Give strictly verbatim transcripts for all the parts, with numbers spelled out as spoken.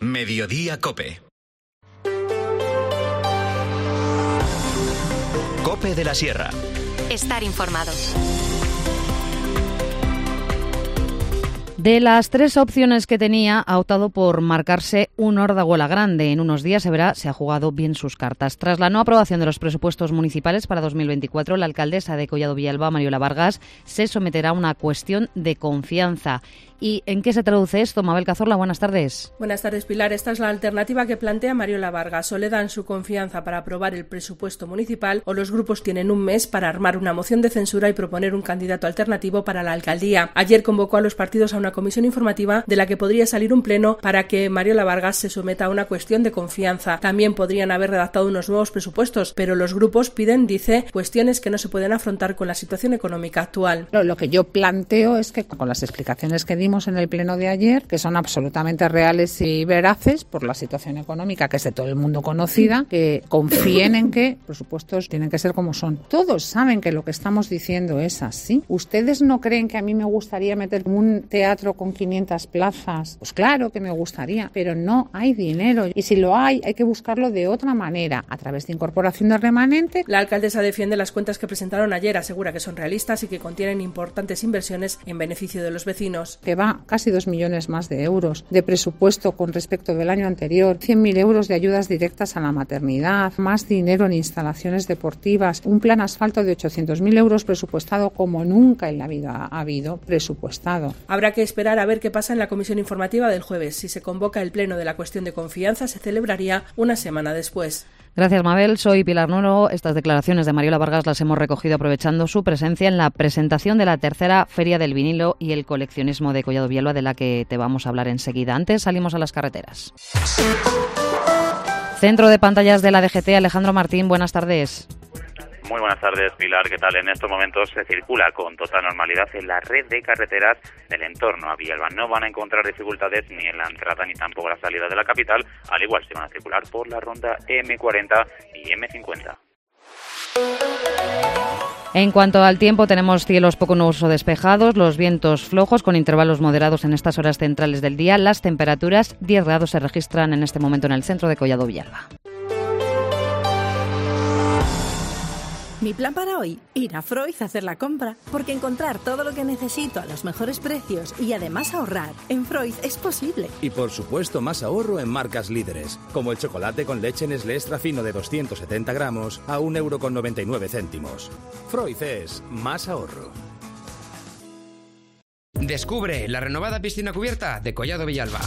Mediodía COPE. COPE de la Sierra. Estar informado. De las tres opciones que tenía, ha optado por marcarse un Ordagola grande. En unos días se verá si ha jugado bien sus cartas. Tras la no aprobación de los presupuestos municipales para dos mil veinticuatro, la alcaldesa de Collado Villalba, Mariola Vargas, se someterá a una cuestión de confianza. ¿Y en qué se traduce esto? Mabel Cazorla, buenas tardes. Buenas tardes, Pilar. Esta es la alternativa que plantea Mariola Vargas. O le dan su confianza para aprobar el presupuesto municipal, o los grupos tienen un mes para armar una moción de censura y proponer un candidato alternativo para la alcaldía. Ayer convocó a los partidos a una comisión informativa de la que podría salir un pleno para que Mariola Vargas se someta a una cuestión de confianza. También podrían haber redactado unos nuevos presupuestos, pero los grupos piden, dice, cuestiones que no se pueden afrontar con la situación económica actual. Lo, lo que yo planteo es que con las explicaciones que dimos en el pleno de ayer, que son absolutamente reales y veraces por la situación económica que es de todo el mundo conocida, que confíen en que los presupuestos tienen que ser como son. Todos saben que lo que estamos diciendo es así. ¿Ustedes no creen que a mí me gustaría meter un teatro con quinientas plazas? Pues claro que me gustaría, pero no hay dinero. Y si lo hay, hay que buscarlo de otra manera, a través de incorporación de remanente. La alcaldesa defiende las cuentas que presentaron ayer, asegura que son realistas y que contienen importantes inversiones en beneficio de los vecinos. Que va casi dos millones más de euros de presupuesto con respecto del año anterior, cien mil euros de ayudas directas a la maternidad, más dinero en instalaciones deportivas, un plan asfalto de ochocientos mil euros presupuestado como nunca en la vida ha habido presupuestado. Habrá que esperar a ver qué pasa en la comisión informativa del jueves. Si se convoca el pleno de la cuestión de confianza, se celebraría una semana después. Gracias, Mabel. Soy Pilar Nuero. Estas declaraciones de Mariola Vargas las hemos recogido aprovechando su presencia en la presentación de la tercera Feria del Vinilo y el Coleccionismo de Collado Villalba, de la que te vamos a hablar enseguida. Antes salimos a las carreteras. Centro de pantallas de la D G T, Alejandro Martín, buenas tardes. Muy buenas tardes, Pilar. ¿Qué tal? En estos momentos se circula con total normalidad en la red de carreteras del entorno a Villalba. No van a encontrar dificultades ni en la entrada ni tampoco la salida de la capital, al igual se van a circular por la ronda eme cuarenta y eme cincuenta. En cuanto al tiempo, tenemos cielos poco nubosos o despejados, los vientos flojos con intervalos moderados en estas horas centrales del día. Las temperaturas, diez grados se registran en este momento en el centro de Collado Villalba. Mi plan para hoy, ir a Freud a hacer la compra, porque encontrar todo lo que necesito a los mejores precios y además ahorrar en Freud es posible. Y por supuesto más ahorro en marcas líderes, como el chocolate con leche Nestlé extra fino de doscientos setenta gramos a un euro con noventa y nueve céntimos. Freud es más ahorro. Descubre la renovada piscina cubierta de Collado Villalba.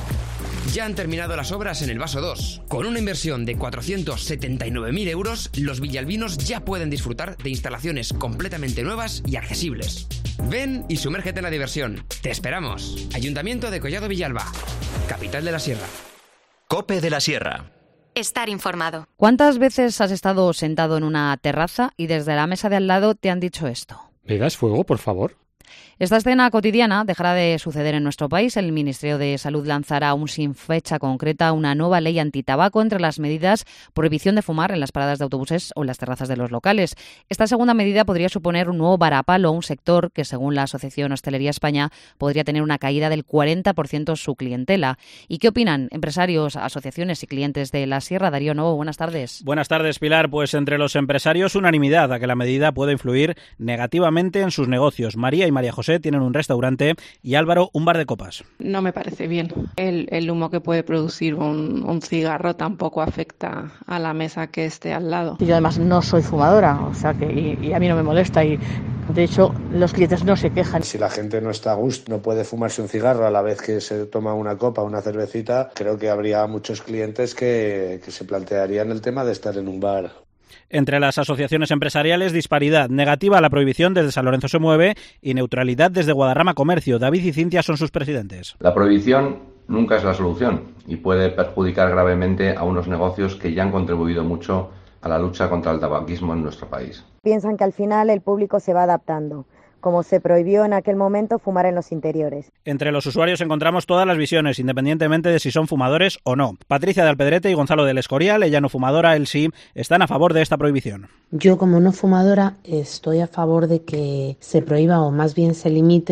Ya han terminado las obras en el Vaso dos. Con una inversión de cuatrocientos setenta y nueve mil euros, los villalbinos ya pueden disfrutar de instalaciones completamente nuevas y accesibles. Ven y sumérgete en la diversión. Te esperamos. Ayuntamiento de Collado Villalba, capital de la Sierra. COPE de la Sierra. Estar informado. ¿Cuántas veces has estado sentado en una terraza y desde la mesa de al lado te han dicho esto? ¿Me das fuego, por favor? Esta escena cotidiana dejará de suceder en nuestro país. El Ministerio de Salud lanzará aún sin fecha concreta una nueva ley antitabaco. Entre las medidas, prohibición de fumar en las paradas de autobuses o en las terrazas de los locales. Esta segunda medida podría suponer un nuevo varapalo, un sector que, según la Asociación Hostelería España, podría tener una caída del cuarenta por ciento su clientela. ¿Y qué opinan empresarios, asociaciones y clientes de la Sierra? Darío Novo, buenas tardes. Buenas tardes, Pilar. Pues entre los empresarios, unanimidad a que la medida puede influir negativamente en sus negocios. María y María José tienen un restaurante y Álvaro un bar de copas. No me parece bien. El, el humo que puede producir un, un cigarro tampoco afecta a la mesa que esté al lado. Y yo además no soy fumadora, o sea que y, y a mí no me molesta y de hecho los clientes no se quejan. Si la gente no está a gusto, no puede fumarse un cigarro a la vez que se toma una copa, una cervecita, creo que habría muchos clientes que, que se plantearían el tema de estar en un bar. Entre las asociaciones empresariales, disparidad negativa a la prohibición desde San Lorenzo se mueve y neutralidad desde Guadarrama Comercio. David y Cintia son sus presidentes. La prohibición nunca es la solución y puede perjudicar gravemente a unos negocios que ya han contribuido mucho a la lucha contra el tabaquismo en nuestro país. Piensan que al final el público se va adaptando, como se prohibió en aquel momento fumar en los interiores. Entre los usuarios encontramos todas las visiones, independientemente de si son fumadores o no. Patricia de Alpedrete y Gonzalo del Escorial, ella no fumadora, él sí, están a favor de esta prohibición. Yo, como no fumadora, estoy a favor de que se prohíba o más bien se limite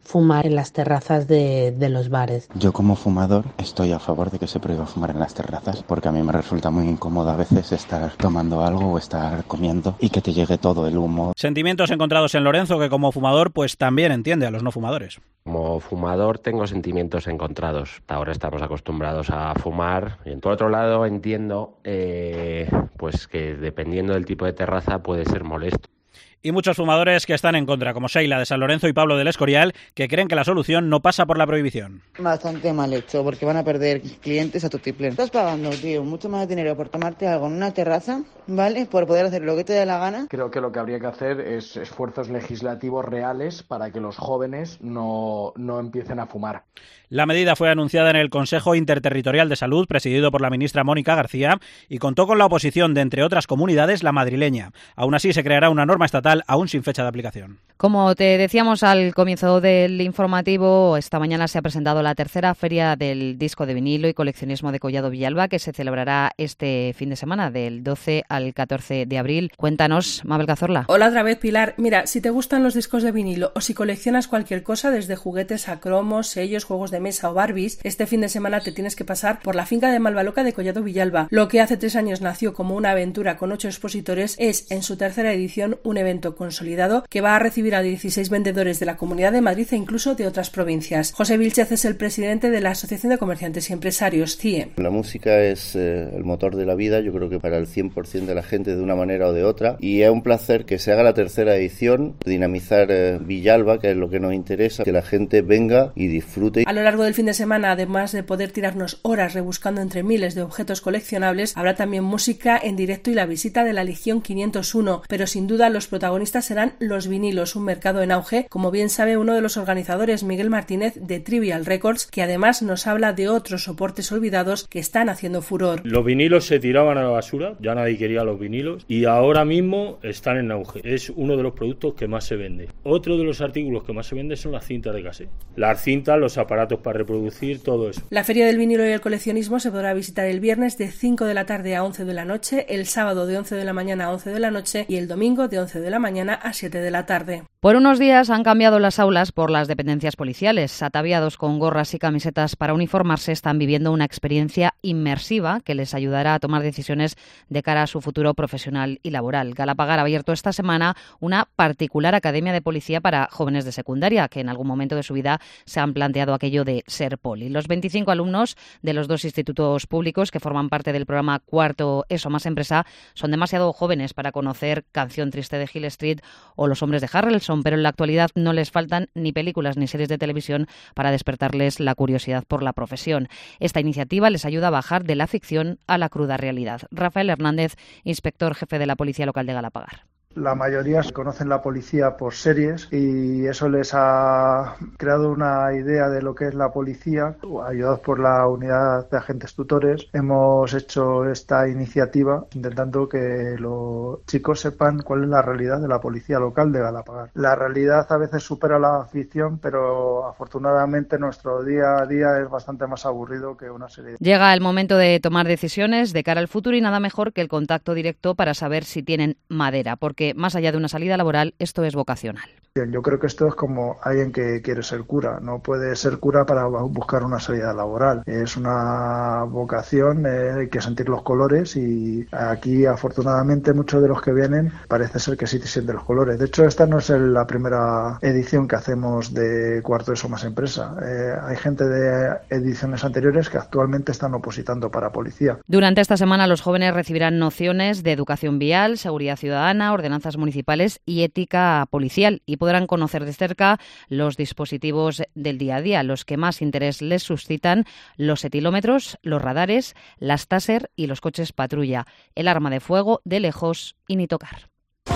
fumar en las terrazas de, de los bares. Yo como fumador estoy a favor de que se prohíba fumar en las terrazas porque a mí me resulta muy incómodo a veces estar tomando algo o estar comiendo y que te llegue todo el humo. Sentimientos encontrados en Lorenzo, que como fumador pues también entiende a los no fumadores. Como fumador tengo sentimientos encontrados. Ahora estamos acostumbrados a fumar y por otro lado entiendo eh, pues que dependiendo del tipo de terraza puede ser molesto. Y muchos fumadores que están en contra, como Sheila de San Lorenzo y Pablo del Escorial, que creen que la solución no pasa por la prohibición. Bastante mal hecho, porque van a perder clientes a tutiplén. Estás pagando, tío, mucho más dinero por tomarte algo en una terraza, ¿vale? Por poder hacer lo que te dé la gana. Creo que lo que habría que hacer es esfuerzos legislativos reales para que los jóvenes no, no empiecen a fumar. La medida fue anunciada en el Consejo Interterritorial de Salud, presidido por la ministra Mónica García, y contó con la oposición de, entre otras comunidades, la madrileña. Aún así, se creará una norma estatal aún sin fecha de aplicación. Como te decíamos al comienzo del informativo, esta mañana se ha presentado la tercera feria del disco de vinilo y coleccionismo de Collado Villalba, que se celebrará este fin de semana, del doce al catorce de abril. Cuéntanos, Mabel Cazorla. Hola otra vez, Pilar. Mira, si te gustan los discos de vinilo o si coleccionas cualquier cosa, desde juguetes a cromos, sellos, juegos de mesa o Barbies, este fin de semana te tienes que pasar por la finca de Malvaloca de Collado Villalba. Lo que hace tres años nació como una aventura con ocho expositores es, en su tercera edición, un evento consolidado que va a recibir a dieciséis vendedores de la Comunidad de Madrid e incluso de otras provincias. José Vilchez es el presidente de la Asociación de Comerciantes y Empresarios, C I E. La música es eh, el motor de la vida, yo creo que para el cien por ciento de la gente de una manera o de otra, y es un placer que se haga la tercera edición, dinamizar eh, Villalba, que es lo que nos interesa, que la gente venga y disfrute. A lo largo del fin de semana, además de poder tirarnos horas rebuscando entre miles de objetos coleccionables, habrá también música en directo y la visita de la Legión quinientos uno, pero sin duda los protagonistas serán los vinilos, un mercado en auge, como bien sabe uno de los organizadores, Miguel Martínez, de Trivial Records, que además nos habla de otros soportes olvidados que están haciendo furor. Los vinilos se tiraban a la basura, ya nadie quería los vinilos, y ahora mismo están en auge. Es uno de los productos que más se vende. Otro de los artículos que más se vende son las cintas de cassette. Las cintas, los aparatos para reproducir, todo eso. La Feria del Vinilo y el Coleccionismo se podrá visitar el viernes de cinco de la tarde a once de la noche, el sábado de once de la mañana a once de la noche y el domingo de once de la mañana a siete de la tarde. Por unos días han cambiado las aulas por las dependencias policiales. Ataviados con gorras y camisetas para uniformarse, están viviendo una experiencia inmersiva que les ayudará a tomar decisiones de cara a su futuro profesional y laboral. Galapagar ha abierto esta semana una particular academia de policía para jóvenes de secundaria que en algún momento de su vida se han planteado aquello de ser poli. Los veinticinco alumnos de los dos institutos públicos que forman parte del programa Cuarto ESO más Empresa son demasiado jóvenes para conocer Canción Triste de Hill Street o Los Hombres de Harrelson, pero en la actualidad no les faltan ni películas ni series de televisión para despertarles la curiosidad por la profesión. Esta iniciativa les ayuda a bajar de la ficción a la cruda realidad. Rafael Hernández, inspector jefe de la Policía Local de Galapagar. La mayoría conocen la policía por series y eso les ha creado una idea de lo que es la policía. Ayudados por la unidad de agentes tutores, hemos hecho esta iniciativa intentando que los chicos sepan cuál es la realidad de la policía local de Galapagar. La realidad a veces supera la ficción, pero afortunadamente nuestro día a día es bastante más aburrido que una serie. Llega el momento de tomar decisiones de cara al futuro y nada mejor que el contacto directo para saber si tienen madera, porque más allá de una salida laboral, esto es vocacional. Yo creo que esto es como alguien que quiere ser cura. No puede ser cura para buscar una salida laboral. Es una vocación, eh, hay que sentir los colores y aquí afortunadamente muchos de los que vienen parece ser que sí sienten los colores. De hecho, esta no es la primera edición que hacemos de Cuarto ESO más Empresa. Eh, hay gente de ediciones anteriores que actualmente están opositando para policía. Durante esta semana los jóvenes recibirán nociones de educación vial, seguridad ciudadana, ordenanzas municipales y ética policial y podrán conocer de cerca los dispositivos del día a día, los que más interés les suscitan: los etilómetros, los radares, las taser y los coches patrulla, el arma de fuego de lejos y ni tocar.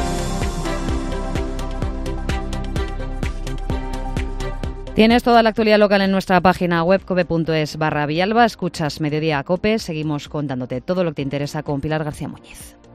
Tienes toda la actualidad local en nuestra página web cope punto es barra Villalba. Escuchas Mediodía a Cope. Seguimos contándote todo lo que te interesa con Pilar García Muñiz.